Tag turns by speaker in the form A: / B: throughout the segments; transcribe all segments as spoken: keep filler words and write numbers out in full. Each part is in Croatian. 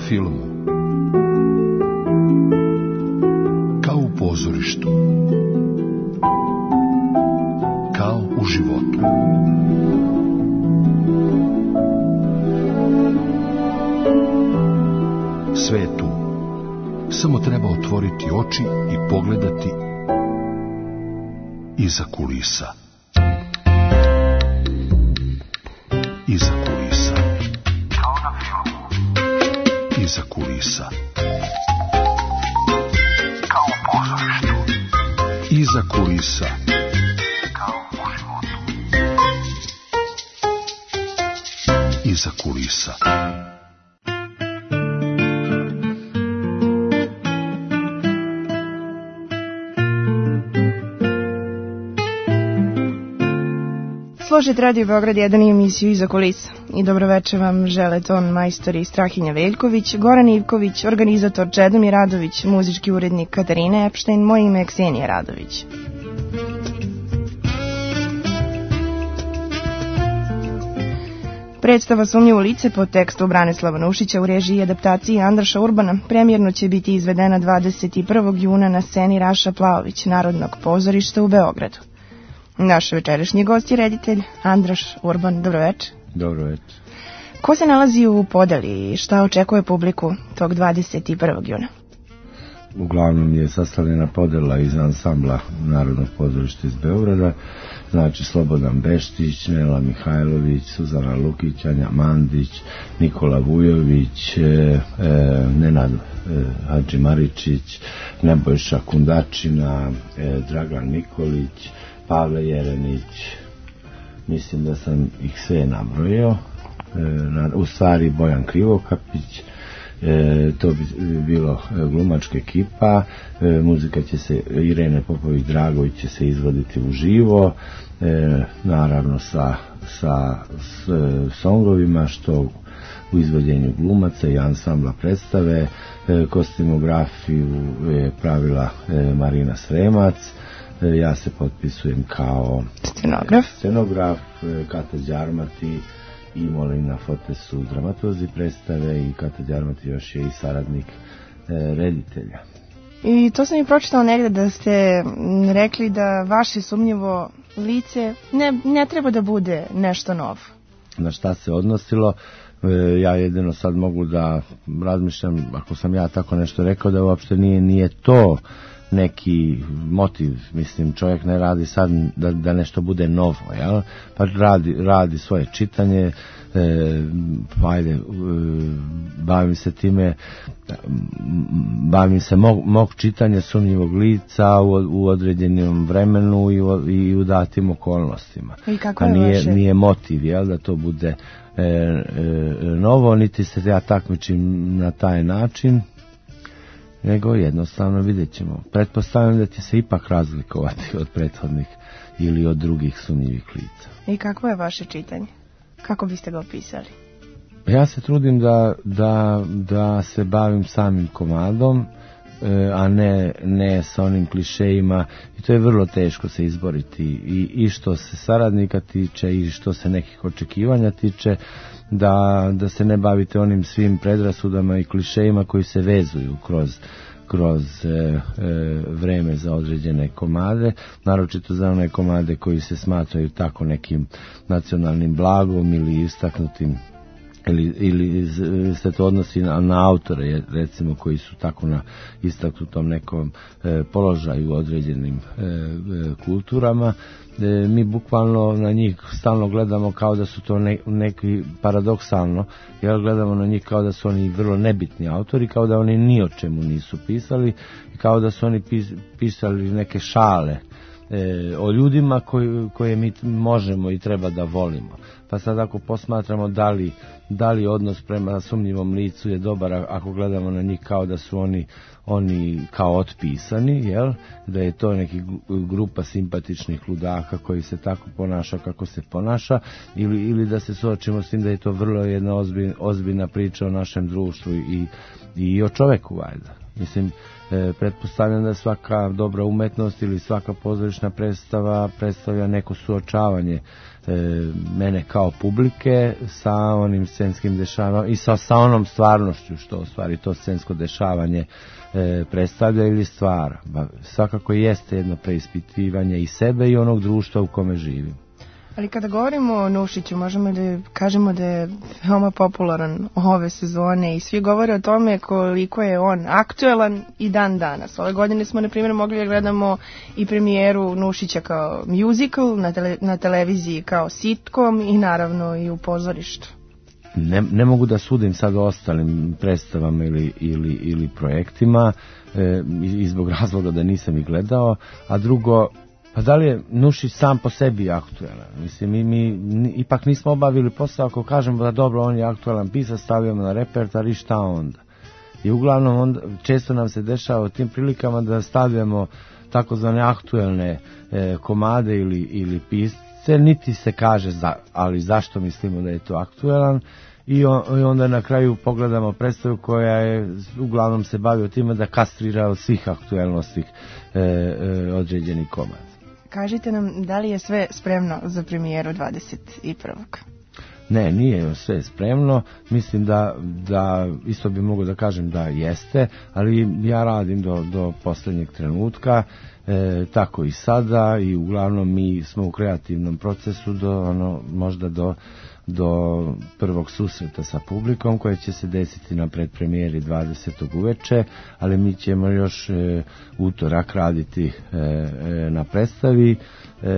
A: filmu, kao u pozorištu, kao u životu. Sve je tu. Samo treba otvoriti oči i pogledati iza kulisa. Iza kulisa. Kao na filmu. Iza kulisa. Kao u pozorištu. Iza kulisa. Kao u životu. Iza kulisa.
B: Slušajte Radio Beograd jedan i emisiju Iza kulisa. I dobroveče vam žele ton majstori Strahinja Veljković, Goran Ivković, organizator Čedomir Radović, muzički urednik Katarina Epštajn, moje ime je Ksenija Radović. Predstava Sumnjivo lice po tekstu Branislava Nušića u režiji i adaptaciji Andraša Urbana premijerno će biti izvedena dvadeset prvog juna na sceni Raša Plaović, Narodnog pozorišta u Beogradu. Naš večerašnji gost je reditelj Andraš Urban. Dobroveče.
C: Dobroveče.
B: Ko se nalazi u podeli i šta očekuje publiku tog dvadeset prvog juna?
C: Uglavnom je sastavljena podela iz ansambla Narodnog pozorišta iz Beograda, znači Slobodan Beštić, Nela Mihajlović, Suzana Lukić, Anja Mandić, Nikola Vujović, e, e, Nenad e, Hadži Maričić, Nebojša Kundačina, e, Dragan Nikolić, Pavle Jerenić, mislim da sam ih sve nabrojio, e, u stvari Bojan Krivokapić, e, to bi bilo glumačka ekipa, e, muzika će se, Irene Popović-Dragović će se izvoditi uživo, e, naravno sa, sa s, songovima, što u izvođenju glumaca i ansambla predstave, e, kostimografiju je pravila e, Marina Sremac. Ja se potpisujem kao
B: scenograf,
C: scenograf Kata Đarmati i Molina Fote su dramaturzi predstave i Kata Đarmati još je i saradnik e, reditelja.
B: I to sam i pročitala negde da ste rekli da vaše sumnjivo lice ne, ne treba da bude nešto novo.
C: Na šta se odnosilo? E, ja jedino sad mogu da razmišljam, ako sam ja tako nešto rekao, da uopšte nije, nije to neki motiv, mislim, čovjek ne radi sad da, da nešto bude novo, jel? Pa radi, radi svoje čitanje, e, ajde, e, bavim se time, bavim se mog, mog čitanja sumnjivog lica u, u određenom vremenu i u, i u datim okolnostima.
B: I kako
C: A
B: je
C: nije,
B: vaše?
C: nije motiv, jel, da to bude e, e, novo, niti se ja takmičim na taj način, nego jednostavno vidjet ćemo. Pretpostavljam da će se ipak razlikovati od prethodnih ili od drugih sumnjivih lica.
B: I kako je vaše čitanje? Kako biste ga opisali?
C: Ja se trudim da, da, da se bavim samim komadom, a ne, ne sa onim klišejima, i to je vrlo teško se izboriti i, i što se saradnika tiče i što se nekih očekivanja tiče, da, da se ne bavite onim svim predrasudama i klišejima koji se vezuju kroz, kroz e, e, vreme za određene komade, naročito za one komade koji se smatraju tako nekim nacionalnim blagom ili istaknutim, ili, ili se to odnosi na, na autore, recimo, koji su tako na istaknutom nekom e, položaju u određenim e, e, kulturama. E, mi bukvalno na njih stalno gledamo kao da su to ne, neki paradoksalno, jer gledamo na njih kao da su oni vrlo nebitni autori, kao da oni ni o čemu nisu pisali, kao da su oni pis, pisali neke šale e, o ljudima koji, koje mi možemo i treba da volimo. Pa sad ako posmatramo da li, da li odnos prema sumnjivom licu je dobar ako gledamo na njih kao da su oni, oni kao otpisani, jel? Da je to neki grupa simpatičnih ludaka koji se tako ponaša kako se ponaša, ili, ili da se suočimo s tim da je to vrlo jedna ozbilj, ozbiljna priča o našem društvu i, i o čoveku, valjda. Mislim, e, pretpostavljam da svaka dobra umetnost ili svaka pozorišna predstava predstavlja neko suočavanje e, mene kao publike sa onim scenskim dešavanjem i sa, sa onom stvarnošću što u stvari to scensko dešavanje e, predstavlja ili stvara. Ba, svakako jeste jedno preispitivanje i sebe i onog društva u kome živim.
B: Ali kada govorimo o Nušiću, možemo da kažemo da je veoma popularan ove sezone i svi govore o tome koliko je on aktuelan i dan danas. Ove godine smo, na primjer, mogli da gledamo i premijeru Nušića kao musical, na, tele, na televiziji kao sitcom i naravno i u pozorištu.
C: Ne, ne mogu da sudim sad o ostalim predstavama ili, ili, ili projektima e, i zbog razloga da nisam ih gledao, a drugo, pa da li je Nušić sam po sebi aktuelan? Mislim, mi, mi ipak nismo obavili posao ako kažemo da dobro, on je aktuelan pisac, stavljamo na repertar i šta onda? I uglavnom onda, često nam se dešava u tim prilikama da stavljamo takozvane aktuelne e, komade ili, ili pisce, niti se kaže za, ali zašto mislimo da je to aktuelan, i, on, i onda na kraju pogledamo predstavu koja je uglavnom se bavi o time da kastrira od svih aktuelnosti e, e, određeni komad.
B: Kažite nam, da li je sve spremno za premijeru dvadeset prvog?
C: Ne, nije sve spremno. Mislim da, da isto bi mogu da kažem da jeste, ali ja radim do, do posljednjeg trenutka, e, tako i sada, i uglavnom mi smo u kreativnom procesu do, ono, možda do do prvog susreta sa publikom koje će se desiti na predpremijeri dvadesetog uveče, ali mi ćemo još e, utorak raditi e, e, na predstavi e,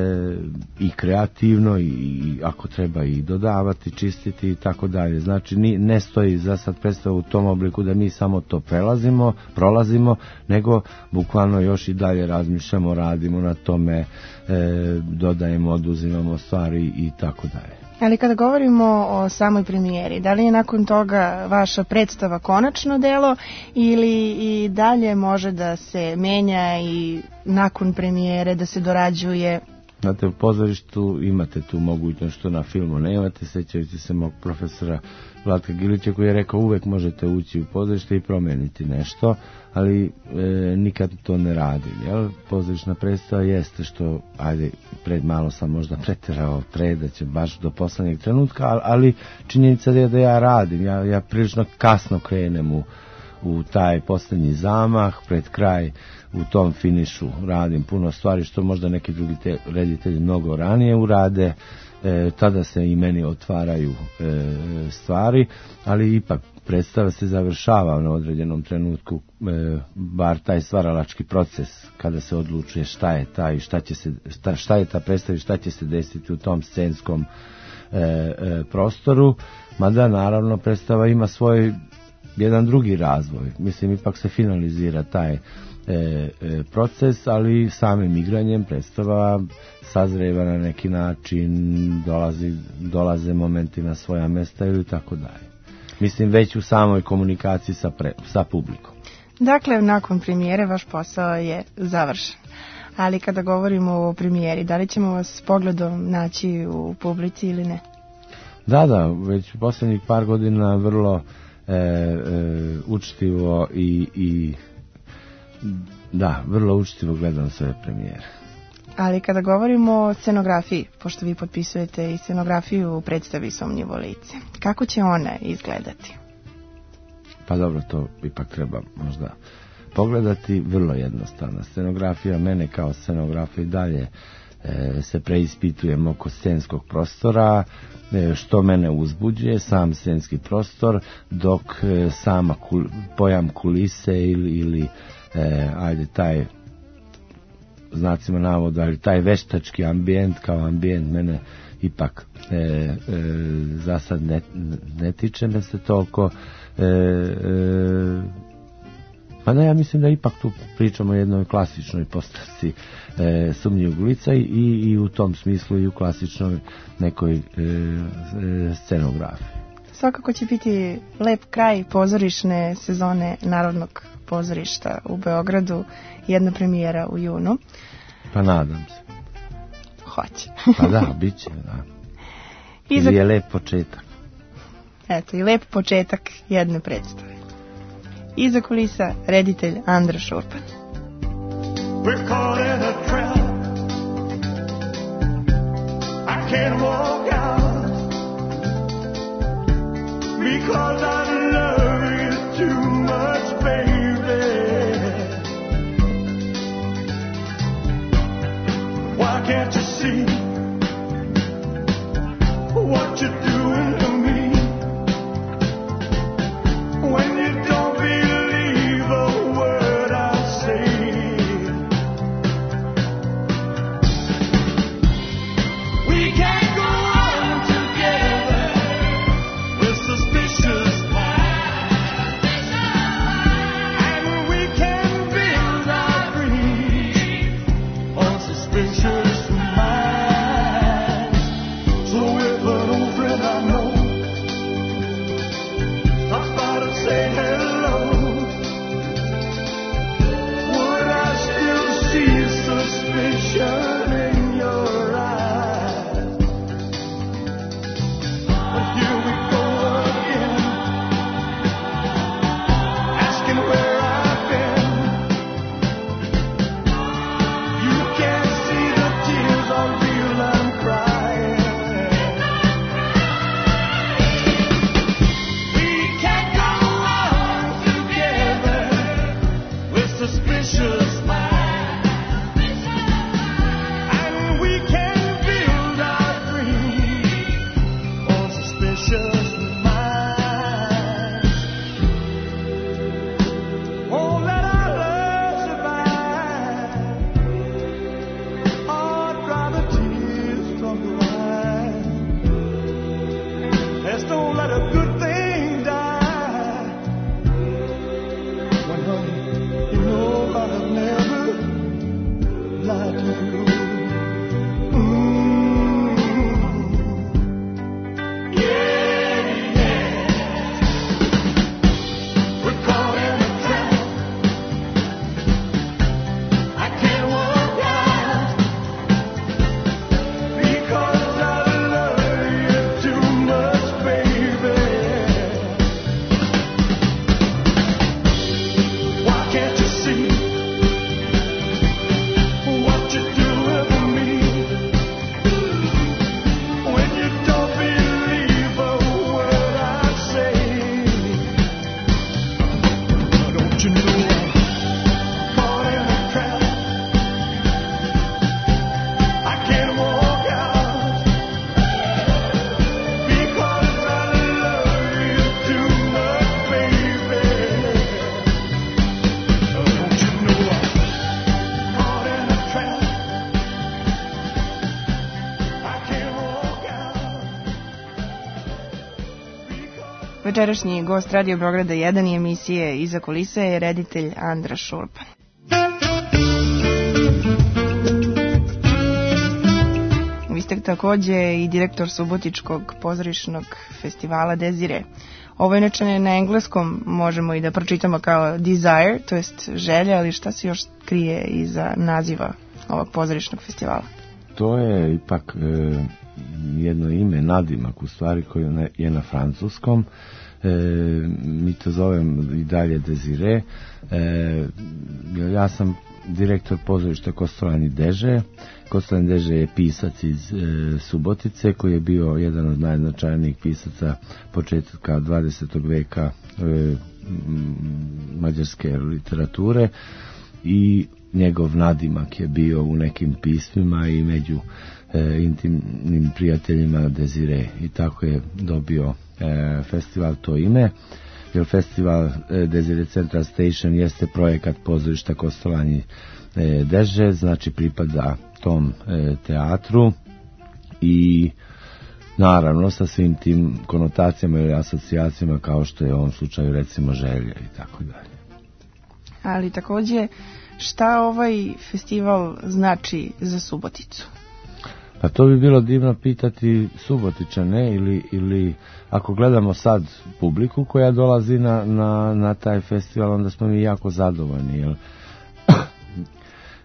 C: i kreativno i, i ako treba i dodavati, čistiti i tako dalje. Znači ni, ne stoji za sad predstava u tom obliku da mi samo to prelazimo, prolazimo, nego bukvalno još i dalje razmišljamo, radimo na tome, e, dodajemo, oduzimamo stvari i tako dalje.
B: Ali kada govorimo o samoj premijeri, da li je nakon toga vaša predstava konačno delo ili i dalje može da se menja i nakon premijere da se dorađuje?
C: Znate, u pozorištu imate tu mogućnost što na filmu nemate, sećajući se mog profesora Vlatka Gilića koji je rekao uvek možete ući u pozorište i promeniti nešto, ali e, nikad to ne radim. Jel? Pozorišna predstava jeste što, ajde, pred malo sam možda preterao predaće baš do poslednjeg trenutka, ali činjenica je da ja radim, ja, ja prilično kasno krenem u, u taj posljednji zamah, pred kraj u tom finišu radim puno stvari što možda neki drugi te, reditelji mnogo ranije urade, e, tada se i meni otvaraju e, stvari, ali ipak predstava se završava na određenom trenutku, e, bar taj stvaralački proces kada se odlučuje šta je taj, šta će se, šta, šta je ta predstava i šta će se desiti u tom scenskom e, e, prostoru, mada naravno predstava ima svoj jedan drugi razvoj, mislim ipak se finalizira taj E, e, proces, ali samim igranjem predstava sazreva na neki način, dolazi, dolaze momenti na svoja mesta ili tako dalje. Mislim već u samoj komunikaciji sa, pre, sa publikom.
B: Dakle, nakon premijere vaš posao je završen. Ali kada govorimo o premijeri, da li ćemo vas pogledom naći u publici ili ne?
C: Da, da, već u posljednjih par godina vrlo e, e, učtivo i, i da, vrlo učitivo gledam sve premijere.
B: Ali kada govorimo o scenografiji, pošto vi potpisujete i scenografiju u predstavi Sumnjivo lice, kako će ona izgledati?
C: Pa dobro, to ipak treba možda pogledati. Vrlo jednostavna scenografija, mene kao scenografija dalje e, se preispitujem oko scenskog prostora, e, što mene uzbuđuje, sam scenski prostor, dok e, sama kul, pojam kulise ili, ili E, ajde taj znacima navoda, ali taj veštački ambijent kao ambijent mene ipak e, e, za sad ne, ne tiče me se toliko e, e, pa da ja mislim da ipak tu pričamo o jednoj klasičnoj postavci e, Sumnjivog lica i, i u tom smislu i u klasičnoj nekoj e, e, scenografiji.
B: Svakako će biti lep kraj pozorišne sezone Narodnog pozorišta u Beogradu, jedna premijera u junu.
C: Pa nadam se.
B: Hoće.
C: Pa da, bit će, da. I za... je lep početak.
B: Eto, i lep početak jedne predstave. Iza kulisa reditelj Andra Šurpan.
D: We're caught in a trap. I can't walk out because I love you too much, baby. Why can't you see what you're doing to me? When you don't believe a word I say, we can't go on together with suspicious minds, and we can build our dreams on suspicious minds. So if an old friend I know stops by to say hello, would I still see suspicion in your eyes? But here we go again, asking where I've been. You can't see the tears are real, I'm crying. We can't go on together with suspicious minds, and we can build our dreams on suspicious minds. Won't let our love survive, or dry the tears from your eyes. Let's don't let a good thing die. When honey, you know I've never lied to you. Mm. Yeah, yeah. We're caught in a trap. I can't walk out because I love you too much, baby. Why can't you see what you're doing for me? When you don't believe a word I say, don't you know I'm caught in a trap? I can't walk out because I love you too much, baby. Don't you know I'm caught in a trap? I can't walk out because
B: Večerašnji gost Radio Beograda jedan i emisije Iza kulise je reditelj Andra Šurpan. Vi ste takođe i direktor Subotičkog pozorišnog festivala Desire. Ovo inače na engleskom možemo i da pročitamo kao Desire, to jest želja, ali šta se još krije iza naziva ovog pozorišnog festivala?
C: To je ipak e, jedno ime, nadimak u stvari koji je na, je na francuskom. E, mi to zovem i dalje Desire. E, ja sam direktor pozorišta Kostolani Deže. Kostolani Deže je pisac iz e, Subotice koji je bio jedan od najznačajnijih pisaca početka dvadesetog veka e, mađarske literature i njegov nadimak je bio u nekim pismima i među e, intimnim prijateljima Desire i tako je dobio e, festival to ime. Jer festival e, Desire Central Station jeste projekat pozorišta Kostolani e, Deže, znači pripada tom e, teatru i naravno sa svim tim konotacijama ili asocijacijama kao što je u ovom slučaju recimo želja i tako dalje.
B: Ali takođe, šta ovaj festival znači za Suboticu?
C: Pa to bi bilo divno pitati Subotičane ili, ili ako gledamo sad publiku koja dolazi na, na, na taj festival, onda smo mi jako zadovoljni. Jer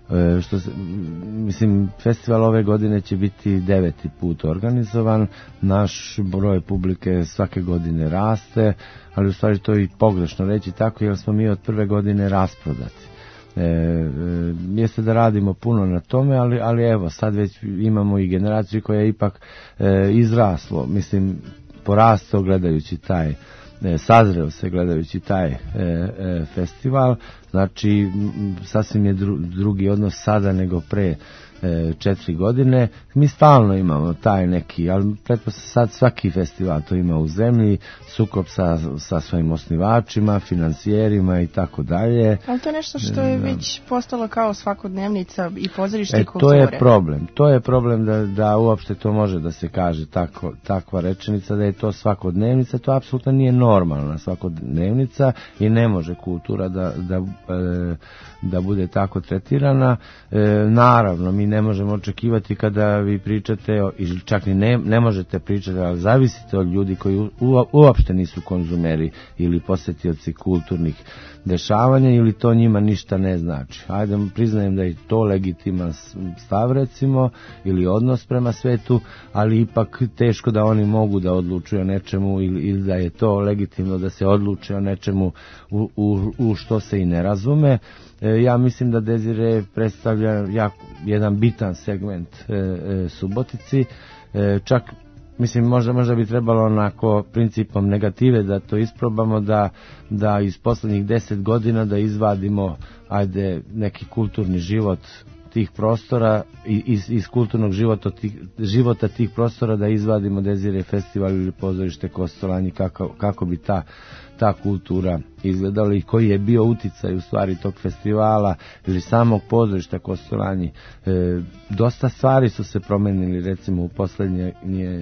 C: E, što se, mislim, festival ove godine će biti deveti put organizovan, naš broj publike svake godine raste, ali u stvari to je i pogrešno reći tako, jer smo mi od prve godine rasprodati. E, e, jeste da radimo puno na tome, ali, ali evo, sad već imamo i generaciju koja je ipak e, izraslo, mislim, porastao gledajući taj, e, sazreo se gledajući taj e, e, festival, znači m, sasvim je dru, drugi odnos sada nego pre e, četiri godine. Mi stalno imamo taj neki, ali pretpostavljam sad svaki festival to ima u zemlji, sukob sa, sa svojim osnivačima, financijerima i tako dalje.
B: Ali to je nešto što je već postalo kao svakodnevnica i pozorište
C: e,
B: kulture.
C: To je problem. To je problem da, da uopšte to može da se kaže tako, takva rečenica, da je to svakodnevnica. To apsolutno nije normalna svakodnevnica i ne može kultura da, da, e, da bude tako tretirana. E, naravno, mi ne možemo očekivati kada vi pričate, ili čak ni ne, ne možete pričati, ali zavisite od ljudi koji u, uopšte nisu konzumeri ili posjetioci kulturnih dešavanja ili to njima ništa ne znači. Ajde, priznajem da je to legitiman stav, recimo, ili odnos prema svetu, ali ipak teško da oni mogu da odlučuju o nečemu ili, ili da je to legitimno da se odluče o nečemu u, u, u što se i ne razume. E, ja mislim da Desire predstavlja jako, jedan bitan segment e, e, Subotici, e, čak mislim možda, možda bi trebalo onako principom negative da to isprobamo, da, da iz poslednjih deset godina da izvadimo ajde neki kulturni život tih prostora i iz, iz kulturnog života tih, života tih prostora da izvadimo Desire festival ili pozorište Kostolanji, kako, kako bi ta, ta kultura izgledala i koji je bio uticaj u stvari tog festivala ili samog pozorišta Kostolanji. E, dosta stvari su se promenili recimo u poslednje e,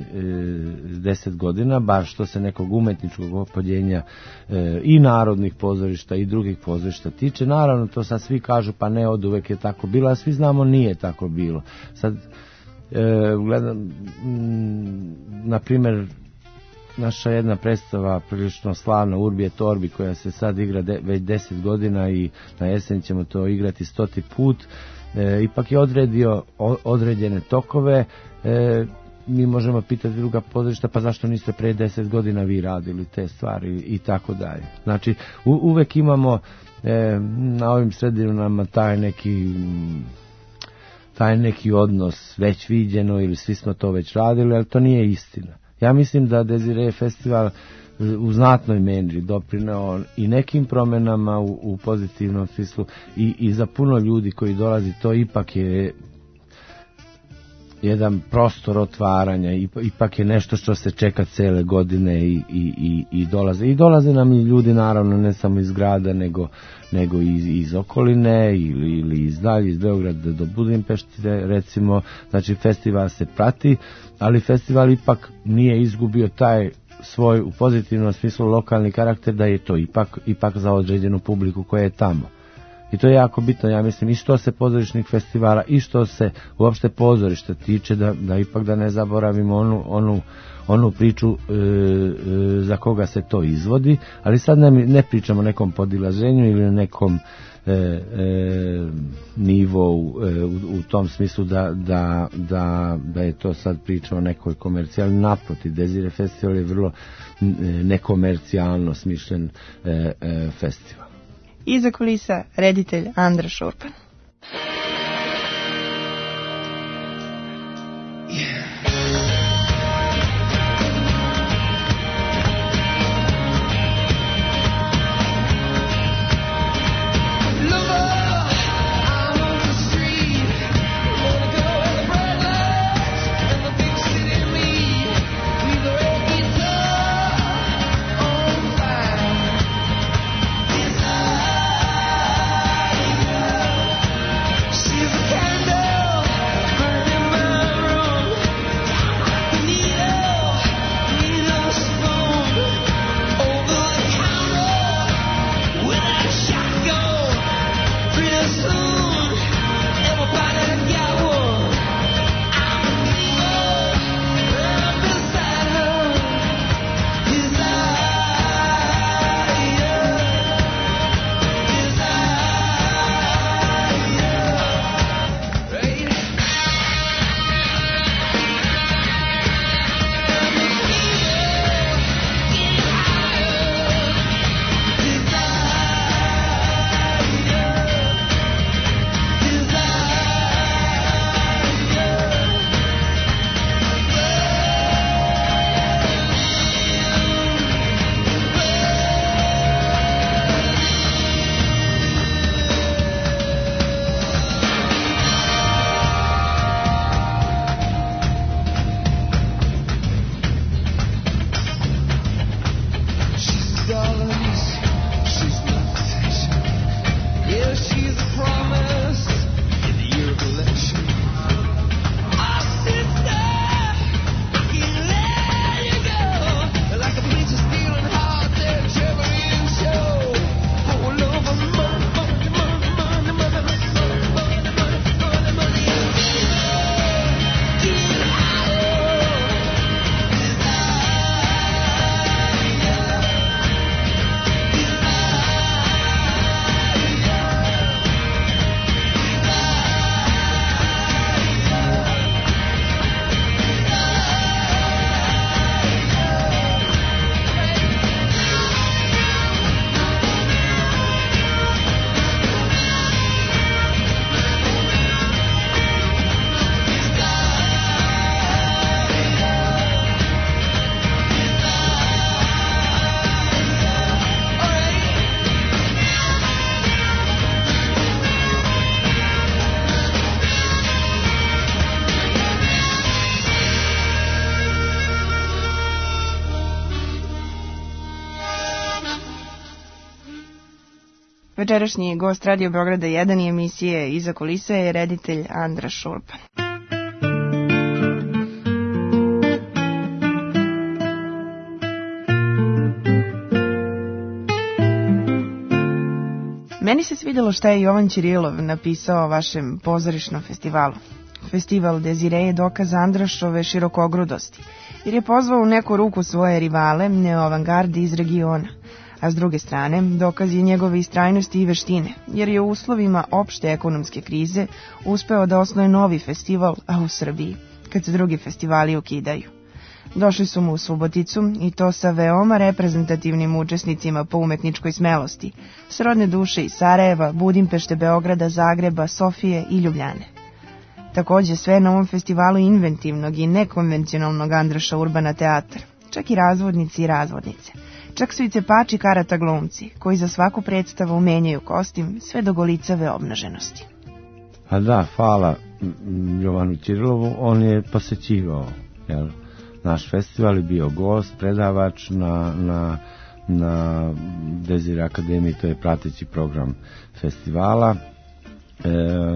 C: deset godina, bar što se nekog umetničkog opoljenja e, i narodnih pozorišta i drugih pozorišta tiče. Naravno to sad svi kažu pa ne, od uvek je tako bilo, a svi znamo nije tako bilo. Sad e, gledam m, na primjer naša jedna predstava prilično slavna Urbi et Orbi koja se sad igra de, već deset godina i na jesen ćemo to igrati stoti put, e, ipak je odredio o, određene tokove. E, mi možemo pitati druga pozorišta pa zašto niste pre deset godina vi radili te stvari i tako dalje. Znači u, uvek imamo e, na ovim sredinama taj neki taj neki odnos već viđeno ili svi smo to već radili, ali to nije istina. Ja mislim da Desire festival u znatnoj meri doprineo i nekim promenama u, u pozitivnom smislu i, i za puno ljudi koji dolazi to ipak je jedan prostor otvaranja, ipak je nešto što se čeka cele godine i, i, i, i dolaze. I dolaze nam i ljudi naravno ne samo iz grada nego, nego iz, iz okoline ili, ili iz dalje, iz Beograda do Budimpešte recimo. Znači festival se prati, ali festival ipak nije izgubio taj svoj u pozitivnom smislu lokalni karakter da je to ipak, ipak za određenu publiku koja je tamo. I to je jako bitno, ja mislim, i što se pozorišnih festivala i što se uopšte pozorišta tiče, da, da ipak da ne zaboravimo onu, onu, onu priču e, e, za koga se to izvodi, ali sad ne, ne pričamo o nekom podilaženju ili nekom e, e, nivou e, u, u tom smislu da, da, da, da je to sad priča o nekoj komercijali. Naprotiv, Desire festival je vrlo e, nekomercijalno smišljen e, e, festival.
B: Iza kulisa reditelj Andraš Urban. Večerašnji gost Radio Beograda jedan i emisije Iza kulise je reditelj Andraš Urban. Meni se svidjelo šta je Jovan Ćirilov napisao o vašem pozorišnom festivalu. Festival Dezire je dokaz Andrašove širokogrudosti, jer je pozvao u neku ruku svoje rivale, neoavangardi iz regiona, a s druge strane dokaz je njegove istrajnosti i veštine, jer je u uslovima opšte ekonomske krize uspeo da osnuje novi festival, a u Srbiji, kad se drugi festivali ukidaju. Došli su mu u Suboticu i to sa veoma reprezentativnim učesnicima po umetničkoj smelosti, srodne duše iz Sarajeva, Budimpešte, Beograda, Zagreba, Sofije i Ljubljane. Takođe sve na ovom festivalu inventivnog i nekonvencionalnog Andraša Urbana teatar, čak i razvodnici i razvodnice, čak su i cepači karata glumci, koji za svaku predstavu menjaju kostim sve do golicave obnaženosti.
C: A da, hvala Jovanu Ćirilovu, on je posećivao, jel? Naš festival je bio gost, predavač na, na, na Dezire Akademiji, to je prateći program festivala. E,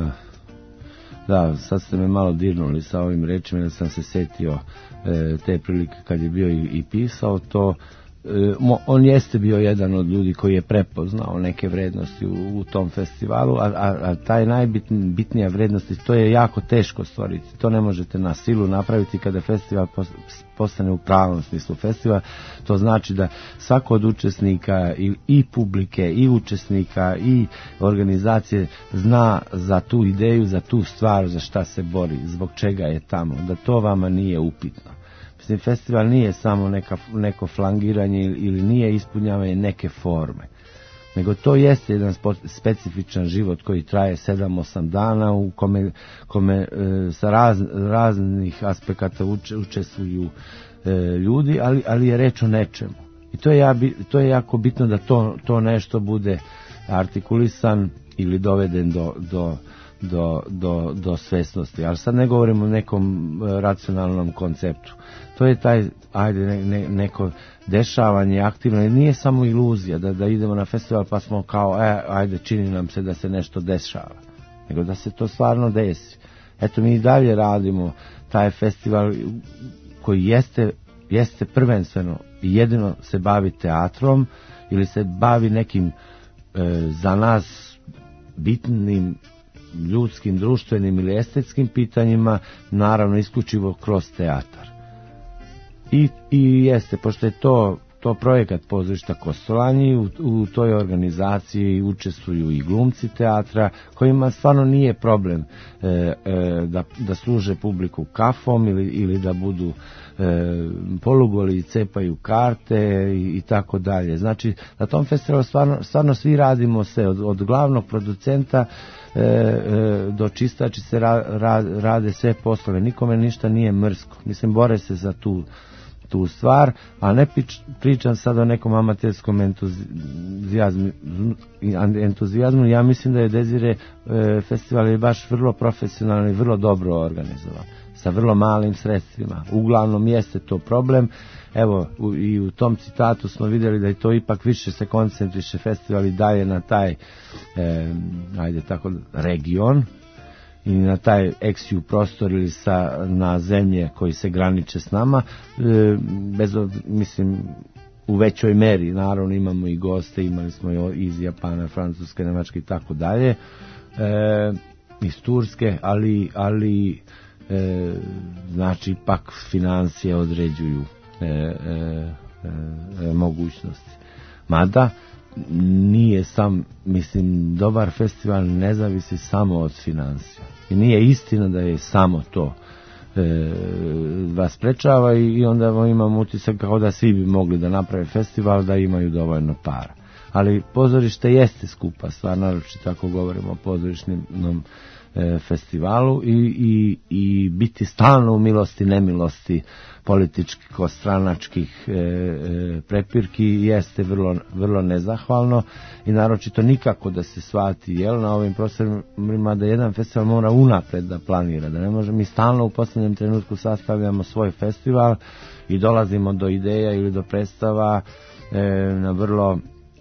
C: da, sad ste me malo dirnuli sa ovim rečima, jer sam se setio e, te prilike kad je bio i, i pisao to. E, on jeste bio jedan od ljudi koji je prepoznao neke vrednosti u, u tom festivalu, a, a, a taj najbitnija vrednost, to je jako teško stvoriti, to ne možete na silu napraviti kada festival postane u pravom smislu festival. To znači da svako od učesnika i, i publike i učesnika i organizacije zna za tu ideju, za tu stvar, za šta se bori, zbog čega je tamo, da to vama nije upitno. Mislim, festival nije samo neka, neko flangiranje ili nije ispunjavanje neke forme, nego to jeste jedan specifičan život koji traje sedam osam dana u kome, kome e, sa raz, raznih aspekata uče, učestvuju e, ljudi, ali, ali je reč o nečemu. I to je, ja, to je jako bitno da to, to nešto bude artikulisan ili doveden do, do, do, do, do svesnosti. Ali sad ne govorimo o nekom racionalnom konceptu. To je taj, ajde, ne, ne, neko dešavanje aktivno, nije samo iluzija da, da idemo na festival pa smo kao, e, ajde, čini nam se da se nešto dešava, nego da se to stvarno desi. Eto, mi i dalje radimo taj festival koji jeste, jeste prvenstveno i jedino se bavi teatrom ili se bavi nekim e, za nas bitnim ljudskim, društvenim ili estetskim pitanjima, naravno isključivo kroz teatar. I, i jeste, pošto je to, to projekat pozorišta Kostolanji, u, u toj organizaciji učestvuju i glumci teatra, kojima stvarno nije problem e, e, da, da služe publiku kafom ili, ili da budu e, polugoli i cepaju karte i, i tako dalje. Znači, na tom festivalu stvarno, stvarno svi radimo se, od, od glavnog producenta E, e, do čistačice ra, ra, rade sve poslove, nikome ništa nije mrsko, mislim, bore se za tu, tu stvar, a ne pič, pričam sad o nekom amaterskom entuzijazmu, entuzijazmu. Ja mislim da je Dezire e, festival je baš vrlo profesionalno i vrlo dobro organizovan, sa vrlo malim sredstvima. Uglavnom jeste to problem. Evo, u, i u tom citatu smo vidjeli da je to ipak više se koncentriše festival i dalje na taj e, ajde tako, region i na taj eksiju prostor ili sa, na zemlje koji se graniče s nama, e, bez, mislim, u većoj meri, naravno imamo i goste, imali smo i iz Japana, Francuske, Nemačke i tako dalje, e, iz Turske, ali, ali e, znači pak financije određuju E, e, e, mogućnosti. Mada nije sam, mislim, dobar festival ne zavisi samo od financija. I nije istina da je samo to e, vas sprečava i, i onda imamo utisak kao da svi bi mogli da naprave festival, da imaju dovoljno para. Ali pozorište jeste skupa stvar, naročito ako govorimo o pozorišnom e, festivalu i, i, i biti stalno u milosti, nemilosti političko-stranačkih e, e, prepirki jeste vrlo, vrlo nezahvalno i naročito nikako da se shvati, jel, na ovim prostorima da jedan festival mora unapred da planira, da ne može, mi stalno u posljednjem trenutku sastavljamo svoj festival i dolazimo do ideja ili do predstava e, na vrlo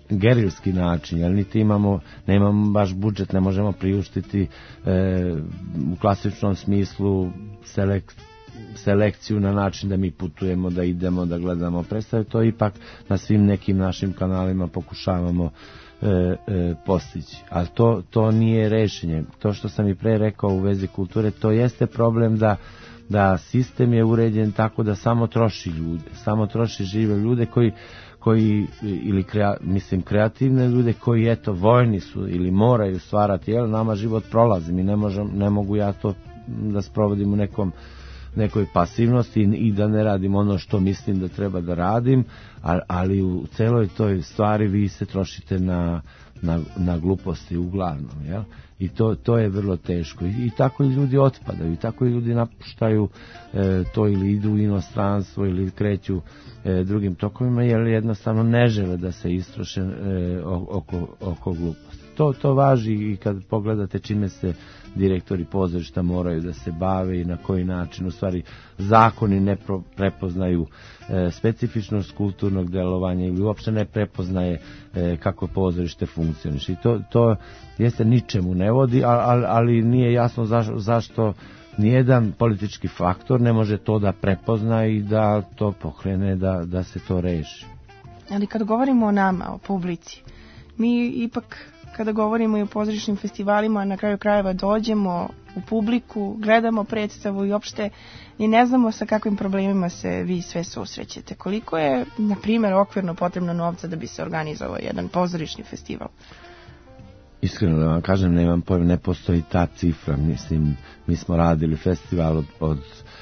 C: gerilski način, jer niti imamo, nemamo baš budžet, ne možemo priuštiti e, u klasičnom smislu selek, selekciju na način da mi putujemo, da idemo, da gledamo predstave, to ipak na svim nekim našim kanalima pokušavamo e, e, postići. Ali to, to nije rešenje. To što sam i pre rekao u vezi kulture, to jeste problem da da sistem je uređen tako da samo troši ljude, samo troši žive ljude koji, koji ili krea, mislim kreativne ljude koji eto vojni su ili moraju stvarati, jel nama život prolazi, mi ne možem, ne mogu ja to da sprovodim u nekom nekoj pasivnosti i da ne radim ono što mislim da treba da radim, ali u celoj toj stvari vi se trošite na, na, na gluposti uglavnom, jel? I to, to je vrlo teško. I, i tako i ljudi otpadaju, i tako i ljudi napuštaju e, to ili idu u inostranstvo ili kreću e, drugim tokovima, jer jednostavno ne žele da se istroše e, oko, oko gluposti. To, to važi i kad pogledate čime se direktori pozorišta moraju da se bave i na koji način, u stvari zakoni ne pro, prepoznaju e, specifičnost kulturnog delovanja ili uopšte ne prepoznaje e, kako pozorište funkcioniše. I to, to jeste ničemu ne vodi, ali, ali nije jasno zašto, zašto nijedan politički faktor ne može to da prepozna i da to pokrene, da, da se to reši.
B: Ali kad govorimo o nama, o publici, mi ipak kada govorimo i o pozorišnim festivalima, na kraju krajeva dođemo u publiku, gledamo predstavu i uopšte i ne znamo sa kakvim problemima se vi sve susrećete. Koliko je, na primjer, okvirno potrebno novca da bi se organizovao jedan pozorišni festival?
C: Iskreno da vam kažem, nemam pojma, ne postoji ta cifra. Mislim, mi smo radili festival od, od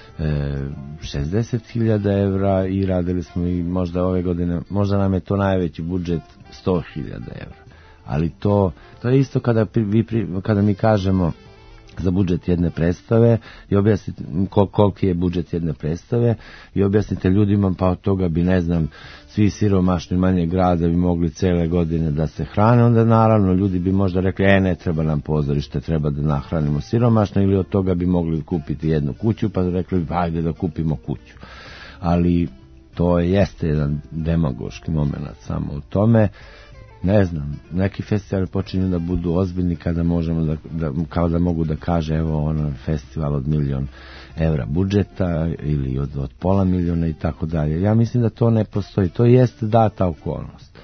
C: e, šezdeset hiljada evra i radili smo i možda ove godine, možda nam je to najveći budžet sto hiljada evra. Ali to, to je isto kada, vi, kada mi kažemo za budžet jedne predstave i objasnite kol, koliki je budžet jedne predstave i objasnite ljudima, pa od toga bi, ne znam, svi siromašni manje grada bi mogli cele godine da se hrane, onda naravno ljudi bi možda rekli, e ne treba nam pozorište, treba da nahranimo siromašno, ili od toga bi mogli kupiti jednu kuću, pa rekli ajde da kupimo kuću. Ali to jeste jedan demagoški moment samo u tome. Ne znam, neki festivali počinju da budu ozbiljni kada možemo da, da, kao da mogu da kaže evo ono festival od milion evra budžeta ili od, od pola miliona i tako dalje. Ja mislim da to ne postoji, to jeste data okolnost.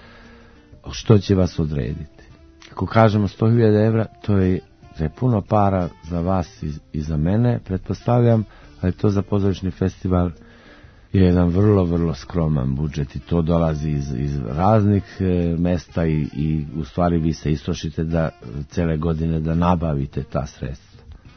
C: Što će vas odrediti? Ako kažemo sto hiljada evra, to je, to je puno para za vas i, i za mene, pretpostavljam, ali to za pozorišni festival je jedan vrlo, vrlo skroman budžet i to dolazi iz, iz raznih e, mesta i, i u stvari vi se istrošite da cele godine da nabavite ta sredstva.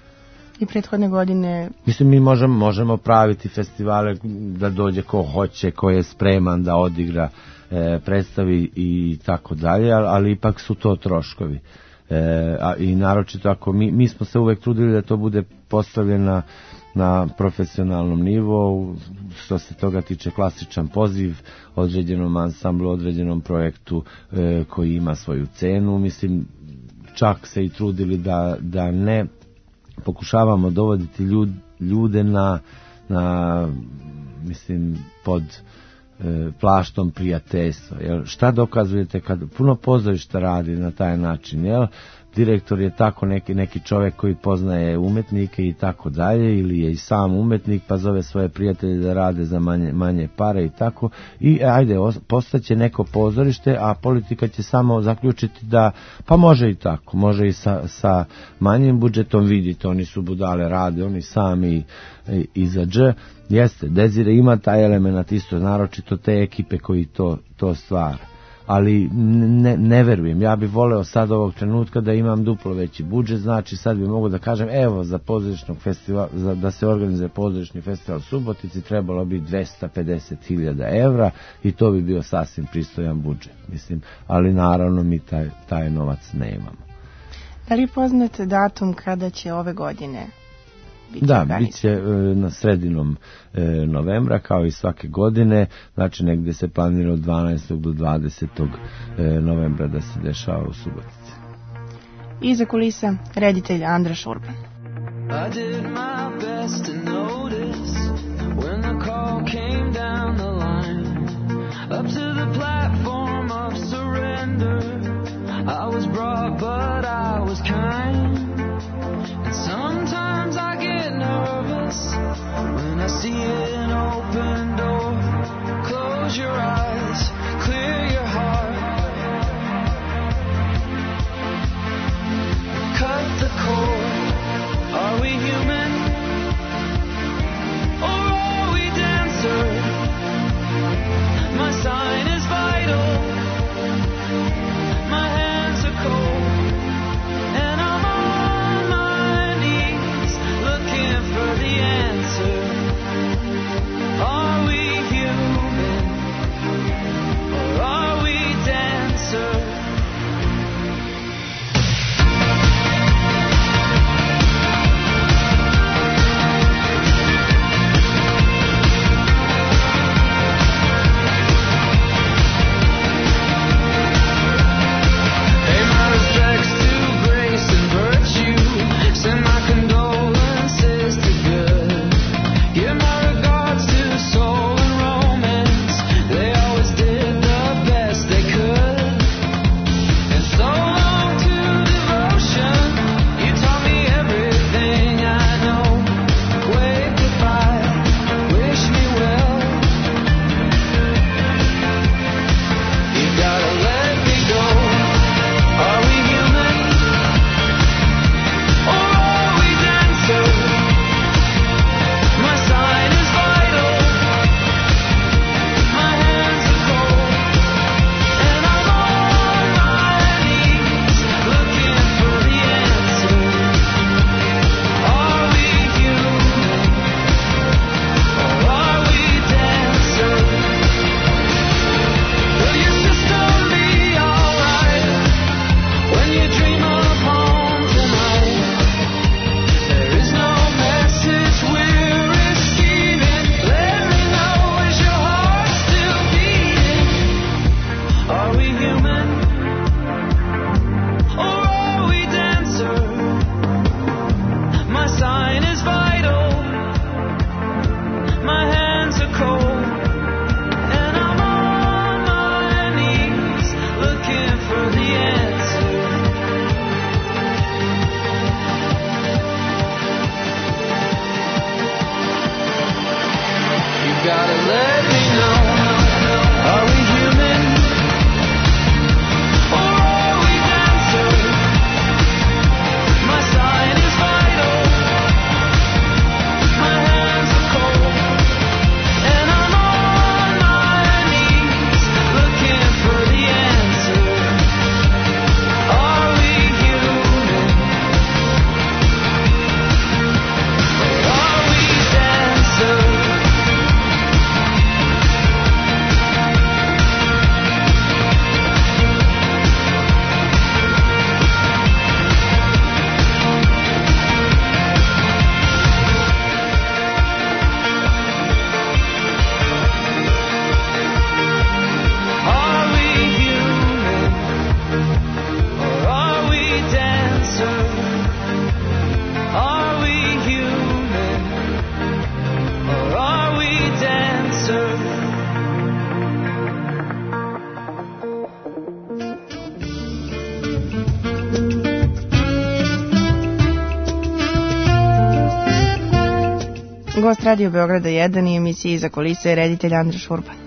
B: I prethodne godine...
C: Mislim, mi možemo, možemo praviti festivale da dođe ko hoće, ko je spreman da odigra e, predstavi i tako dalje, ali, ali ipak su to troškovi. E, a, I naročito ako mi, mi smo se uvek trudili da to bude postavljeno na profesionalnom nivou, što se toga tiče klasičan poziv određenom ansamblu, određenom projektu e, koji ima svoju cenu. Mislim, čak se i trudili da, da ne pokušavamo dovoditi ljud, ljude na, na mislim, pod e, plaštom prijateljstva. Jel, šta dokazujete kad puno pozorišta radi na taj način, jel? Direktor je tako neki, neki čovjek koji poznaje umetnike i tako dalje, ili je i sam umetnik pa zove svoje prijatelje da rade za manje, manje pare i tako, i ajde, postaće neko pozorište, a politika će samo zaključiti da pa može i tako, može i sa, sa manjim budžetom, vidite, oni su budale, rade oni sami i, i za dž. Jeste, Dezire ima taj element isto, naročito te ekipe koji to, to stvara. Ali ne, ne verujem, ja bih voleo sad ovog trenutka da imam duplo veći budžet, znači sad bi mogu da kažem evo za pozorišnog festivala, za, da se organizuje pozorišni festival u Subotici trebalo bi dvesta pedeset hiljada evra i to bi bio sasvim pristojan budžet, mislim, ali naravno mi taj, taj novac nemamo.
B: Da li poznate datum kada će ove godine biti
C: Da,
B: organizovano?
C: bit će e, na sredinom e, novembra, kao i svake godine, znači negdje se planira od dvanaestog do dvadesetog E, novembra da se dešava u Subotici.
B: Iza kulisa reditelj Andraš Urban.
E: I did my best to notice when the call came down the line up to the platform of surrender.
B: Gost Radio Beograda jedan i emisije Iza kulise je reditelj Andraš Urban.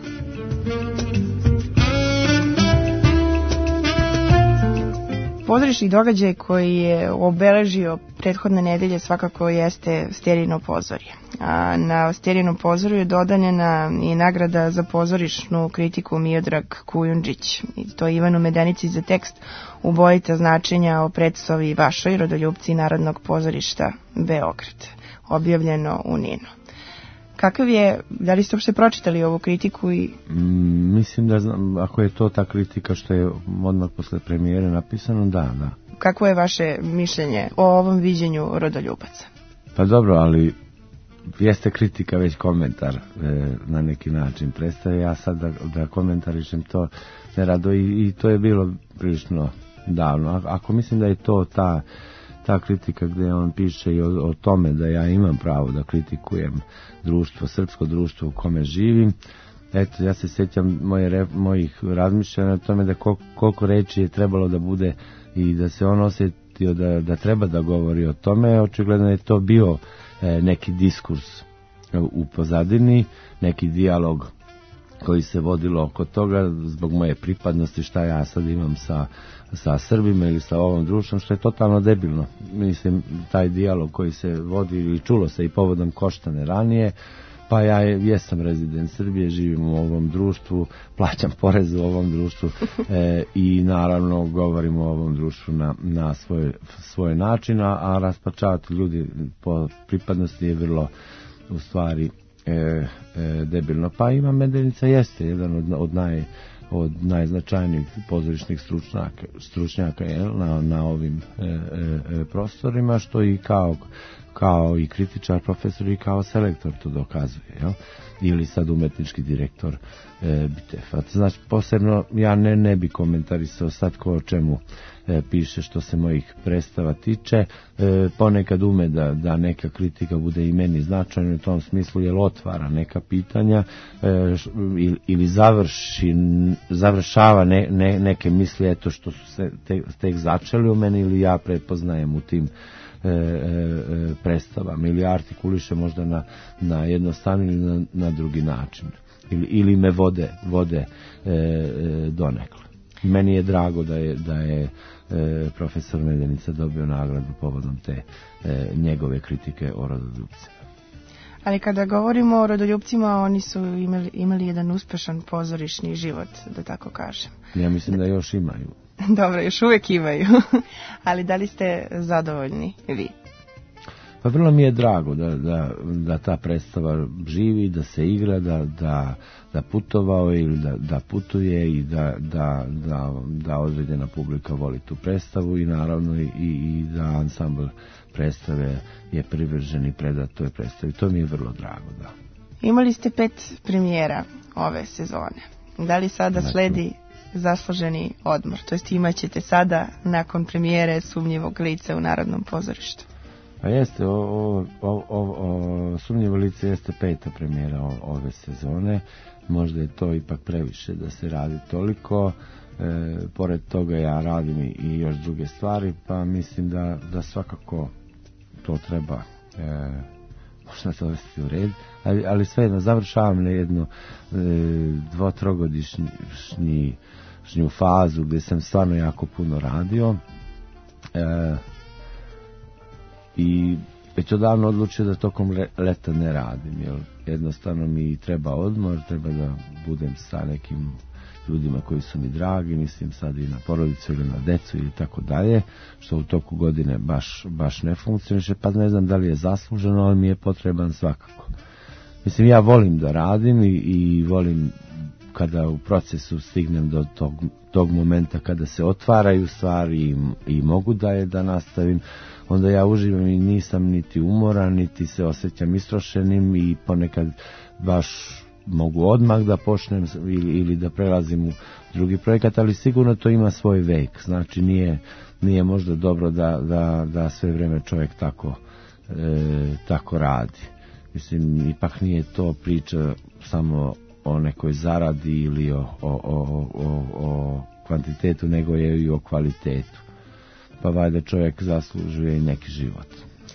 B: Pozorišni događaj koji je obeležio prethodne nedelje svakako jeste Sterijino pozorje. A na Sterijinom pozorju je dodaljena i nagrada za pozorišnu kritiku Miodrag Kujundžić. I to Ivanu Medenici za tekst Ubojita značenja o predstavi Vašoj, Rodoljupci Narodnog pozorišta Beograd, objavljeno u Ninu. Kakav je, da li ste uopšte pročitali ovu kritiku? I...
C: Mm, mislim da znam, ako je to ta kritika što je odmah posle premijere napisano, da, da.
B: Kakvo je vaše mišljenje o ovom viđenju Rodoljubaca?
C: Pa dobro, ali jeste kritika već komentar e, na neki način predstave. Ja sad da, da komentarišem to nerado i, i to je bilo prilično davno. A, ako mislim da je to ta ta kritika gdje on piše i o, o tome da ja imam pravo da kritikujem društvo, srpsko društvo u kome živim. Eto, ja se sjećam moje, mojih razmišljanja o tome da koliko, koliko reči je trebalo da bude i da se on osjetio da, da treba da govori o tome. Očigledno je to bio e, neki diskurs u pozadini, neki dijalog koji se vodilo oko toga zbog moje pripadnosti, šta ja sad imam sa, sa Srbima ili sa ovom društvom, što je totalno debilno. Mislim, taj dijalog koji se vodi i čulo se i povodom Koštane ranije, pa ja jesam rezident Srbije, živim u ovom društvu, plaćam porez u ovom društvu e, i naravno govorim o ovom društvu na, na svoj, svoj način, a raspačavati ljudi po pripadnosti je vrlo u stvari E, e, debilno. Pa Ivan Medenica jeste jedan od, od, naj, od najznačajnijih pozorišnih stručnjaka, stručnjaka je, na, na ovim e, e, prostorima, što i kao, kao i kritičar, profesor i kao selektor to dokazuje. Jel? Ili sad umetnički direktor e, Bitefa. Znači, posebno ja ne, ne bi komentarisao sad ko o čemu e, piše što se mojih predstava tiče. E, ponekad ume da, da neka kritika bude i meni značajna u tom smislu, jer otvara neka pitanja e, š, ili, ili završi, završava ne, ne, neke misli eto što su se te, tek začeli u meni ili ja prepoznajem u tim E, e, predstavama ili artikuliše možda na, na jednostavni ili na, na drugi način ili, ili me vode, vode e, e, donekle. Meni je drago da je, da je e, profesor Medenica dobio nagradu povodom te e, njegove kritike o rodoljupcima.
B: Ali kada govorimo o rodoljupcima, oni su imali, imali jedan uspešan pozorišni život, da tako kažem.
C: Ja mislim da još imaju.
B: Dobro, još uvijek imaju. Ali da li ste zadovoljni vi?
C: Pa vrlo mi je drago da, da, da ta predstava živi, da se igra, da, da, da putovao ili da, da putuje i da, da, da, da određena publika voli tu predstavu i naravno i, i da ansambl predstave je privržen i predat toj predstavi. To mi je vrlo drago, da.
B: Imali ste pet premijera ove sezone. Da li sada znači, sledi zasluženi odmor? To jest imat ćete sada nakon premijere Sumnjivog lica u Narodnom pozorištu.
C: Pa jeste, o, o, o, o, Sumnjivo lice jeste peta premijera o, ove sezone. Možda je to ipak previše da se radi toliko. E, pored toga ja radim i, i još druge stvari, pa mislim da, da svakako to treba e, možda dovesti u red. Ali, ali svejedno, završavam na jednu e, dvotrogodišnji fazu gdje sam stvarno jako puno radio. E, I već odavno odlučio da tokom leta ne radim, jer jednostavno mi treba odmor, treba da budem sa nekim ljudima koji su mi dragi, mislim sad i na porodicu ili na decu ili tako dalje, što u toku godine baš, baš ne funkcioniše, pa ne znam da li je zasluženo, ali mi je potreban svakako. Mislim, ja volim da radim i, i volim kada u procesu stignem do tog, tog momenta kada se otvaraju stvari i, i mogu da je da nastavim, onda ja uživam i nisam niti umoran, niti se osjećam istrošenim i ponekad baš mogu odmah da počnem ili, ili da prelazim u drugi projekat, ali sigurno to ima svoj vek, znači nije, nije možda dobro da, da, da sve vrijeme čovjek tako, e, tako radi. Mislim, ipak nije to priča samo o nekoj zaradi ili o, o, o, o, o kvantitetu, nego je i o kvalitetu. Pa valjda čovjek zaslužuje i neki život.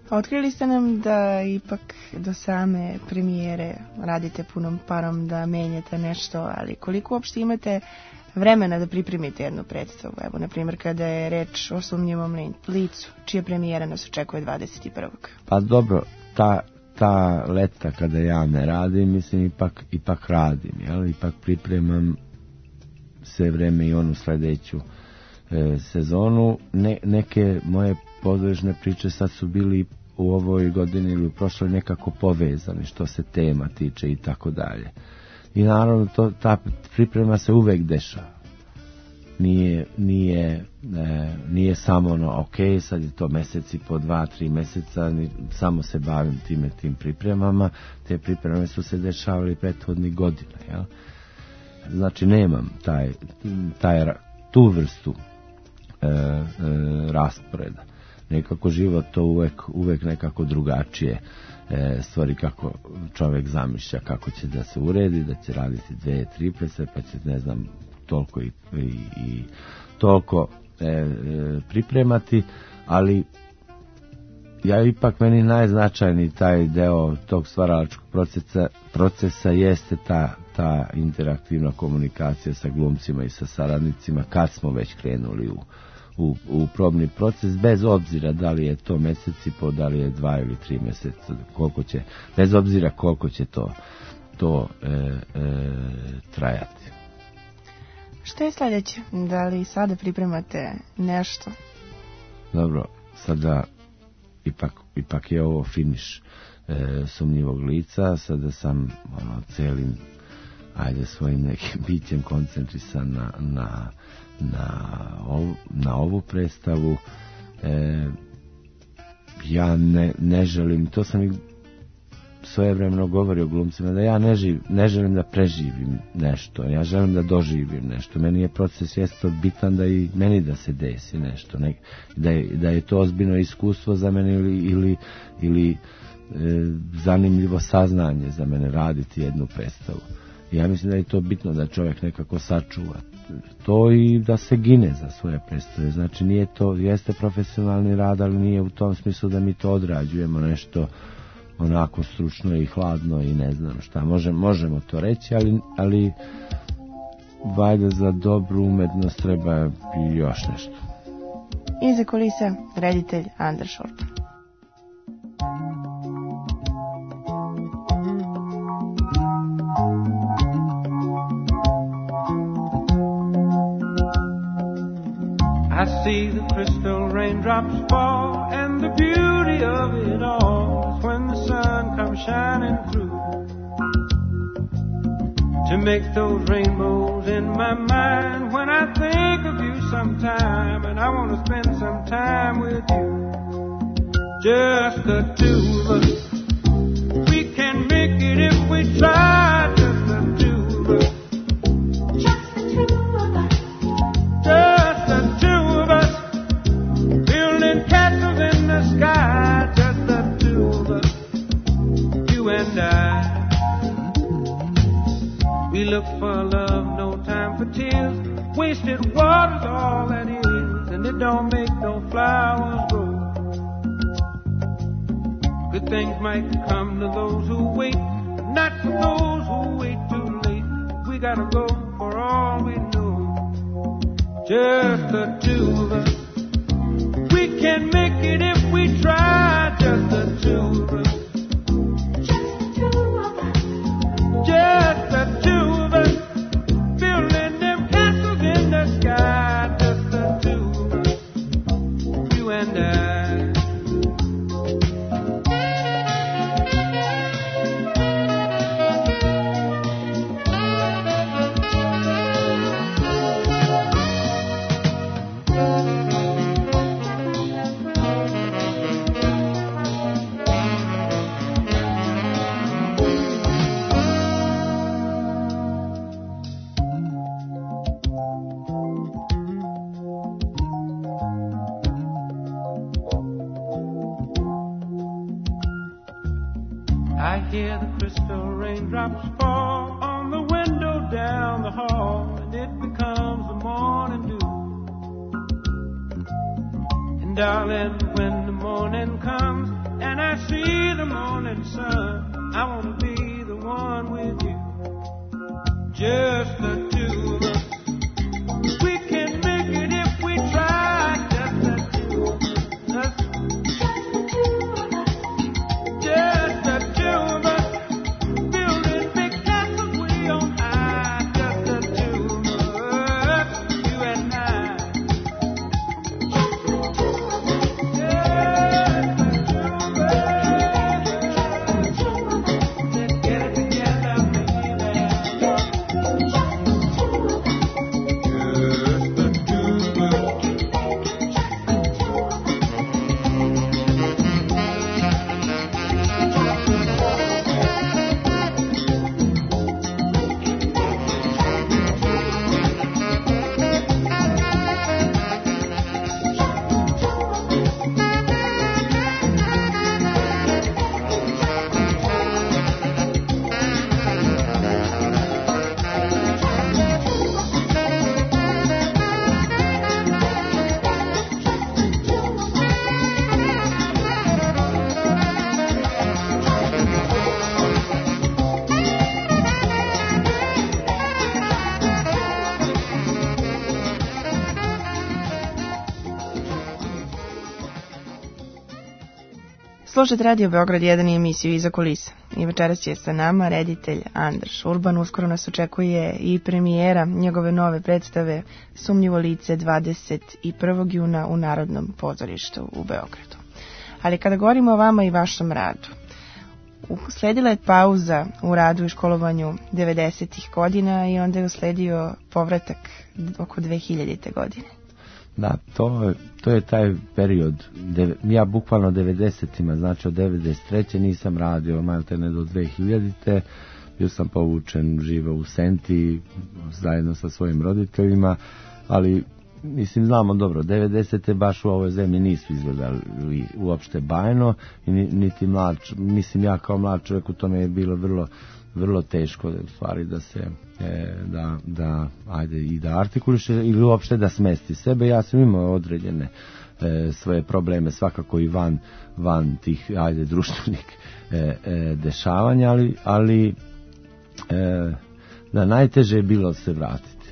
B: Otkrili ste nam da ipak do same premijere radite punom parom, da menjate nešto, ali koliko uopšte imate vremena da pripremite jednu predstavu? Evo, na primjer, kada je reč o Sumnjivom licu, čija premijera nas očekuje dvadeset prvog
C: Pa dobro, ta, ta leta kada ja ne radim, mislim, ipak, ipak radim, jel? Ipak pripremam sve vreme i onu sledeću e, sezonu. Ne, neke moje pozorišne priče sad su bili u ovoj godini ili u prošloj nekako povezani, što se tema tiče i tako dalje. I naravno to, ta priprema se uvek dešava. Nije, nije, e, nije samo ono, ok, sad je to meseci po dva, tri meseca, ni, samo se bavim time, tim pripremama. Te pripreme su se dešavali prethodnih godina, jel? Znači nemam taj, taj, tu vrstu e, e, rasporeda. Nekako život to uvek, uvek nekako drugačije e, stvari kako čovjek zamišlja kako će da se uredi, da će raditi dve, tri predstave, pa će ne znam toliko i, i, i toliko e, e, pripremati, ali ja ipak meni najznačajniji taj deo tog stvaralačkog procesa, procesa jeste ta, ta interaktivna komunikacija sa glumcima i sa saradnicima kad smo već krenuli u U, u probni proces, bez obzira da li je to meseci po, da li je dva ili tri meseca, koliko će, bez obzira koliko će to, to e, e, trajati.
B: Šta je sljedeće? Da li sada pripremate nešto?
C: Dobro, sada ipak, ipak je ovo finiš e, Sumnjivog lica, sada sam ono, celim, ajde, svojim nekim bićem koncentrisan na, na Na ovu, na ovu predstavu. E, ja ne, ne želim, to sam i svojevremeno govorio glumcima, da ja ne, živ, ne želim da preživim nešto, ja želim da doživim nešto. Meni je proces jesto bitan da i meni da se desi nešto, ne, da, je, da je to ozbiljno iskustvo za mene ili, ili, ili e, zanimljivo saznanje za mene raditi jednu predstavu. Ja mislim da je to bitno da čovjek nekako sačuva to i da se gine za svoje predstave. Znači nije to, jeste profesionalni rad, ali nije u tom smislu da mi to odrađujemo nešto onako stručno i hladno i ne znam šta. Možemo, možemo to reći, ali, ali valjda za dobru umetnost treba i još nešto.
B: Iza kulise reditelj Anders Urban.
D: I see the crystal raindrops fall, and the beauty of it all is when the sun comes shining through to make those rainbows in my mind. When I think of you sometime, and I want to spend some time with you, just the two of us. We can make it if we try, just the two of us. Just the two of us. Just the two of us. Building castles in the sky, just the two of us. You and I. We look for love, no time for tears. Wasted water's all that is, and it don't make no flowers grow. Good things might come to those who wait, but not for those who wait too late. We gotta go for all we know. Just the two of us. We can make it if we try. Just the two of us. Just the two of us. Just the two of us. Building them castles in the sky. Just the two of us. You and I. I hear the crystal raindrops fall on the window down the hall, and it becomes the morning dew. And darling, when the morning comes I want to be the one with you. Just the two of us. We can make it if we try. Just the two of us. Just the two of us. Building big castles way on high. Just the two of us. You and I. Just the two of us. Let's get it together, baby.
B: Slušajte Radio Beograd jedan i emisiju Iza kulisa. I večeras će sa nama reditelj Andraš Urban. Uskoro nas očekuje i premijera njegove nove predstave Sumnjivo lice dvadeset prvog juna u Narodnom pozorištu u Beogradu. Ali kada govorimo o vama i vašem radu, usledila je pauza u radu i školovanju devedesetih godina i onda je usledio povratak oko dve hiljadite godine.
C: Da, to, to je taj period, deve, ja bukvalno devedesetima, znači od devedeset treće nisam radio, maltene do dve hiljadite, bio sam povučen, živeo u Senti, zajedno sa svojim roditeljima, ali mislim, znamo dobro, devedesete baš u ovoj zemlji nisu izgledali uopšte bajno, i niti mlad, mislim ja kao mlad čovjek u tome je bilo vrlo, vrlo teško u stvari da se e, da, da ajde i da artikuliše ili uopšte da smesti sebe. Ja sam imao određene e, svoje probleme, svakako i van, van tih ajde društvenih e, e, dešavanja, ali, ali e, da najteže je bilo se vratiti.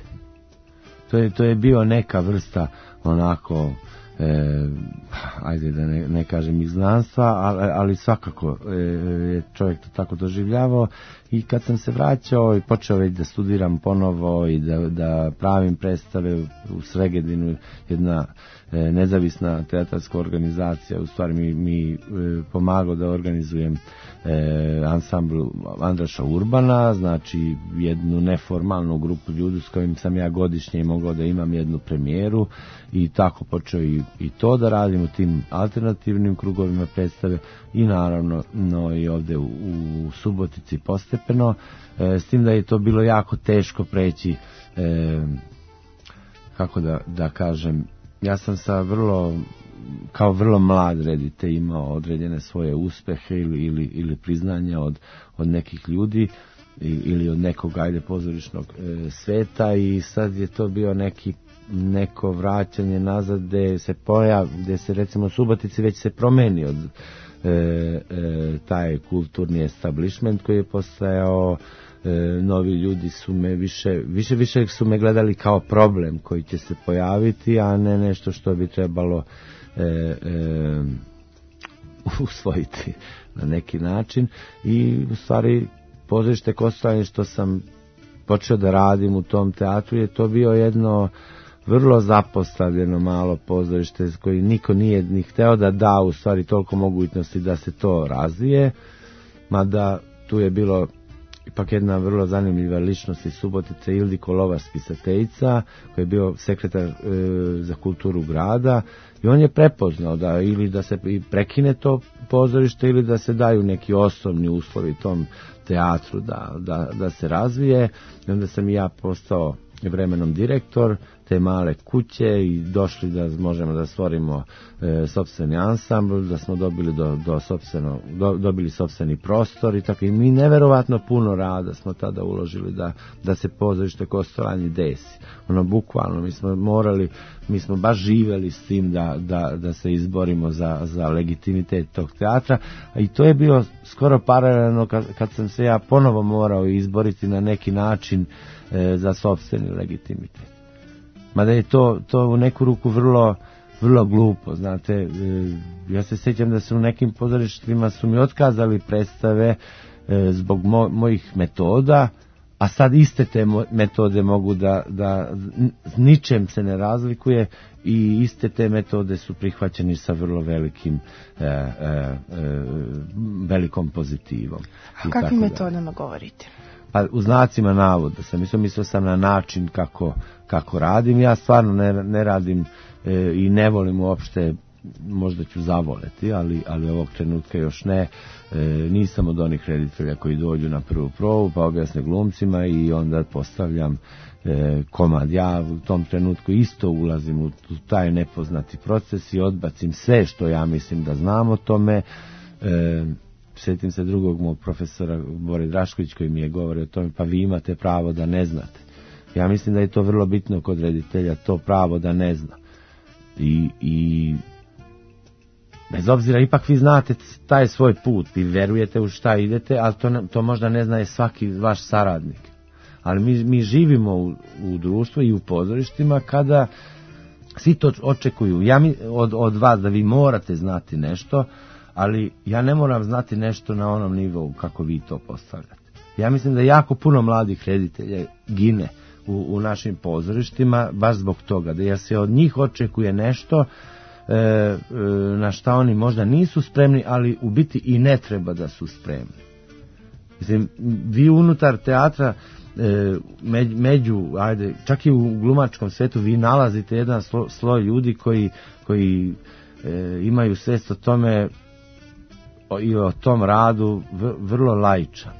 C: To je, to je bio neka vrsta onako E, ajde da ne, ne kažem izgnanstva, ali, ali svakako e, je čovjek to tako doživljavao. I kad sam se vraćao i počeo već da studiram ponovo i da, da pravim predstave u Sregedinu, jedna e, nezavisna teatarska organizacija u stvari mi, mi e, pomagao da organizujem e, ansambl Andraša Urbana, znači jednu neformalnu grupu ljudi s kojim sam ja godišnje mogao da imam jednu premijeru i tako počeo i, i to da radim u tim alternativnim krugovima predstave i naravno no, i ovdje u, u Subotici postepeno, e, s tim da je to bilo jako teško preći, e, kako da, da kažem, ja sam sa vrlo kao vrlo mlad reditelj imao određene svoje uspehe ili, ili, ili priznanja od, od nekih ljudi ili od nekog ajde pozorišnog e, sveta i sad je to bio neki neko vraćanje nazad gde se pojav, gde se recimo u Subotici već se promenio od e, e, taj kulturni establishment koji je postajao, e, novi ljudi su me više, više, više su me gledali kao problem koji će se pojaviti, a ne nešto što bi trebalo e, e, usvojiti na neki način i u stvari pozorište Kostolanje što sam počeo da radim u tom teatru je to bio jedno vrlo zapostavljeno malo pozorište koji niko nije ni hteo da da u stvari toliko mogućnosti da se to razvije, mada tu je bilo ipak jedna vrlo zanimljiva ličnost iz Subotice, Ildiko Lovac-Pisateljica, koji je bio sekretar e, za kulturu grada i on je prepoznao da ili da se prekine to pozorište ili da se daju neki osnovni uslovi tom teatru da, da, da se razvije. I onda sam i ja postao vremenom direktor te male kuće i došli da možemo da stvorimo e, sopstveni ansambl, da smo dobili do, do sopstveno, do, dobili sopstveni prostor i tako. I mi neverovatno puno rada smo tada uložili da, da se pozorište Kostolanji desi. Ono, bukvalno, mi smo morali, mi smo baš živjeli s tim da, da, da se izborimo za, za legitimitet tog teatra, i to je bio skoro paralelno kad, kad sam se ja ponovo morao izboriti na neki način e, za sopstveni legitimitet. Mada je to, to u neku ruku vrlo, vrlo glupo, znate, e, ja se sjećam da su u nekim pozorištima su mi otkazali predstave e, zbog mo, mojih metoda, a sad iste te metode mogu da, da ničem se ne razlikuje i iste te metode su prihvaćeni sa vrlo velikim e, e, e, velikom pozitivom.
B: A kakvim metodama govorite?
C: Pa u znacima navoda sam, mislio, mislio sam na način kako, kako radim. Ja stvarno ne, ne radim e, i ne volim uopšte, možda ću zavoleti, ali, ali ovog trenutka još ne. E, nisam od onih reditelja koji dođu na prvu probu pa objasne glumcima i onda postavljam e, komad. Ja u tom trenutku isto ulazim u, u taj nepoznati proces i odbacim sve što ja mislim da znam o tome. E, sjetim se drugog mog profesora Bore Drašković koji mi je govorio o tome, pa vi imate pravo da ne znate. Ja mislim da je to vrlo bitno kod reditelja, to pravo da ne zna. I, i bez obzira, ipak vi znate taj svoj put, vi verujete u šta idete, ali to, to možda ne zna svaki vaš saradnik. Ali mi, mi živimo u, u društvu i u pozorištima kada svi to očekuju. Ja mi, od, od vas da vi morate znati nešto, ali ja ne moram znati nešto na onom nivou kako vi to postavljate. Ja mislim da jako puno mladih reditelja gine u, u našim pozorištima baš zbog toga, da ja se od njih očekuje nešto e, e, na šta oni možda nisu spremni, ali u biti i ne treba da su spremni. Mislim, vi unutar teatra e, među, među, ajde, čak i u glumačkom svetu vi nalazite jedan slo, sloj ljudi koji, koji e, imaju svest o tome i o tom radu vrlo laičan.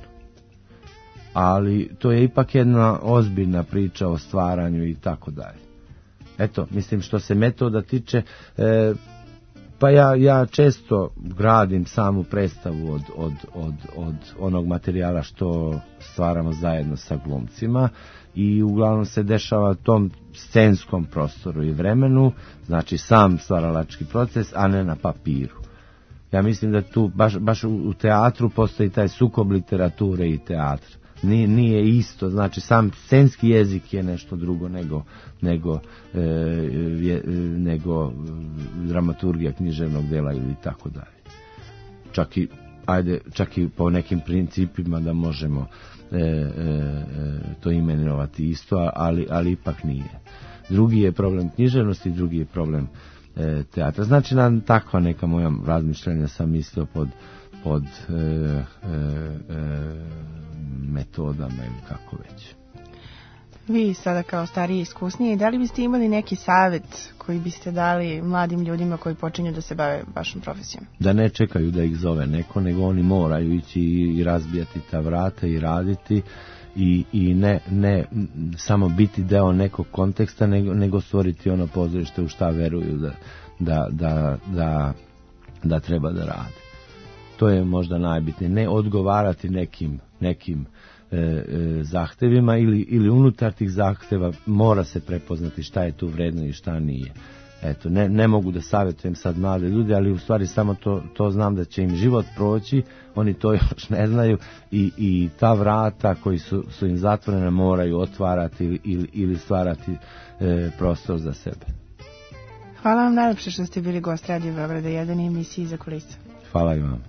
C: Ali to je ipak jedna ozbiljna priča o stvaranju i tako dalje. Eto, mislim, što se metoda tiče, e, pa ja, ja često gradim samu predstavu od, od, od, od onog materijala što stvaramo zajedno sa glumcima i uglavnom se dešava u tom scenskom prostoru i vremenu, znači sam stvaralački proces, a ne na papiru. Ja mislim da tu baš, baš u teatru postoji taj sukob literature i teatra. Nije, nije isto, znači sam scenski jezik je nešto drugo nego, nego, e, je, nego dramaturgija književnog dela ili tako dalje. Čak i, ajde, čak i po nekim principima da možemo e, e, to imenovati isto, ali, ali ipak nije. Drugi je problem književnosti, drugi je problem e, teatra. Znači, na takva neka moja razmišljanja sam mislio pod, pod e, e, e, metodama ili kako već.
B: Vi sada kao stariji i iskusniji, da li biste imali neki savjet koji biste dali mladim ljudima koji počinju da se bave vašom profesijom?
C: Da ne čekaju da ih zove neko, nego oni moraju ići i razbijati ta vrata i raditi i, i ne, ne samo biti deo nekog konteksta, nego, nego stvoriti ono pozorište u šta veruju da, da, da, da, da treba da rade. To je možda najbitnije. Ne odgovarati nekim, nekim e, e, zahtevima ili, ili unutar tih zahteva mora se prepoznati šta je tu vredno i šta nije. Eto, ne, ne mogu da savjetujem sad mlade ljude, ali u stvari samo to, to znam da će im život proći, oni to još ne znaju i, i ta vrata koji su, su im zatvorena moraju otvarati ili, ili, ili stvarati e, prostor za sebe.
B: Hvala vam najlepše što ste bili gost Radio Beograda jedan i emisiji Iza kulisa.
C: Hvala i vam.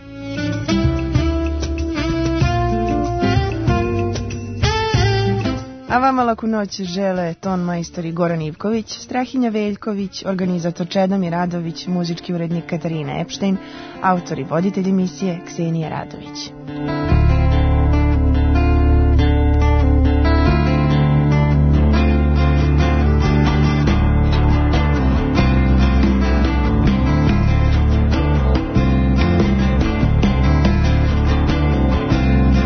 B: A vama laku noć žele ton majstori Goran Ivković, Strahinja Veljković, organizator Čedomir Radović, muzički urednik Katarina Epštajn, autor i voditelj emisije Ksenija Radović.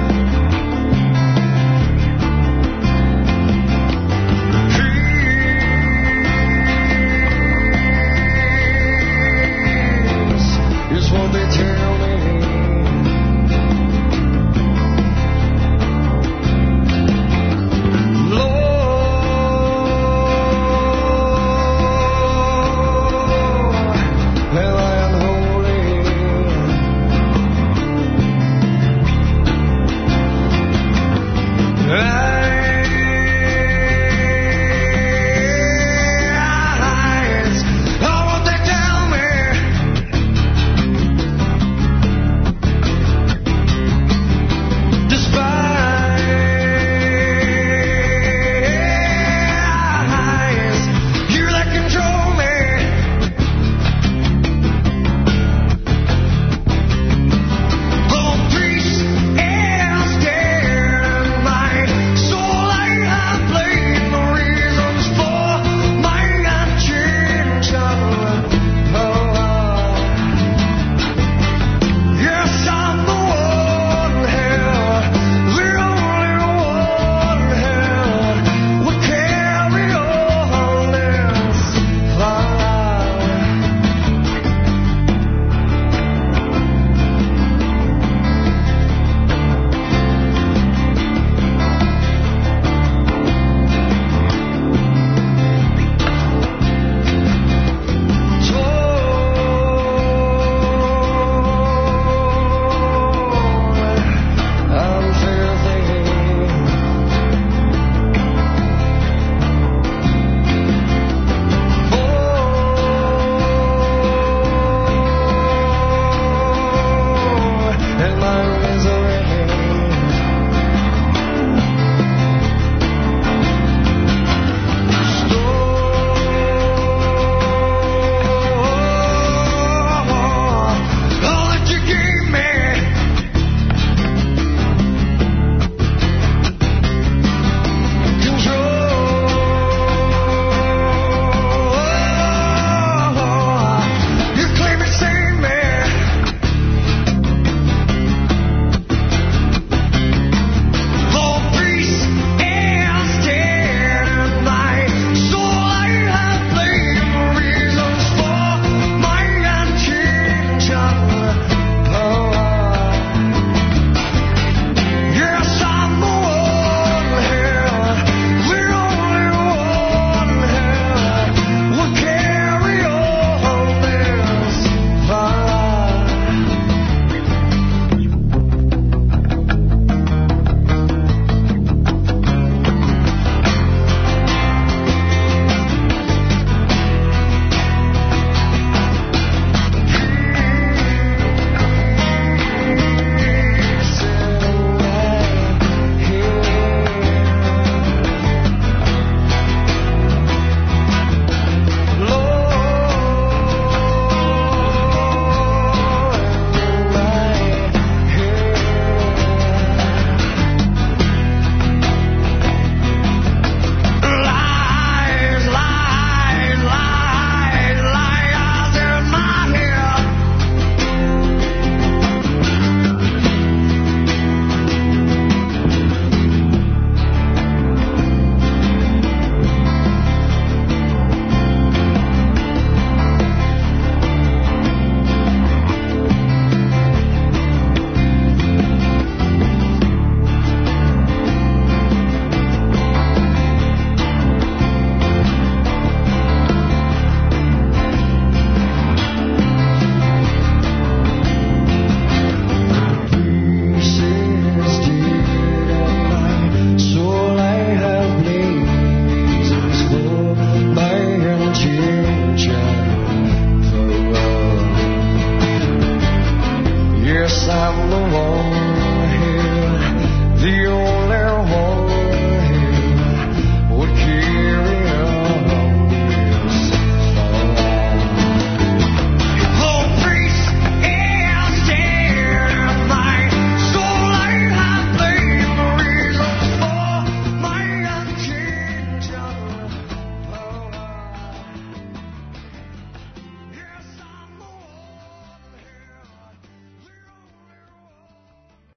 F: Trees I'm the one here, the only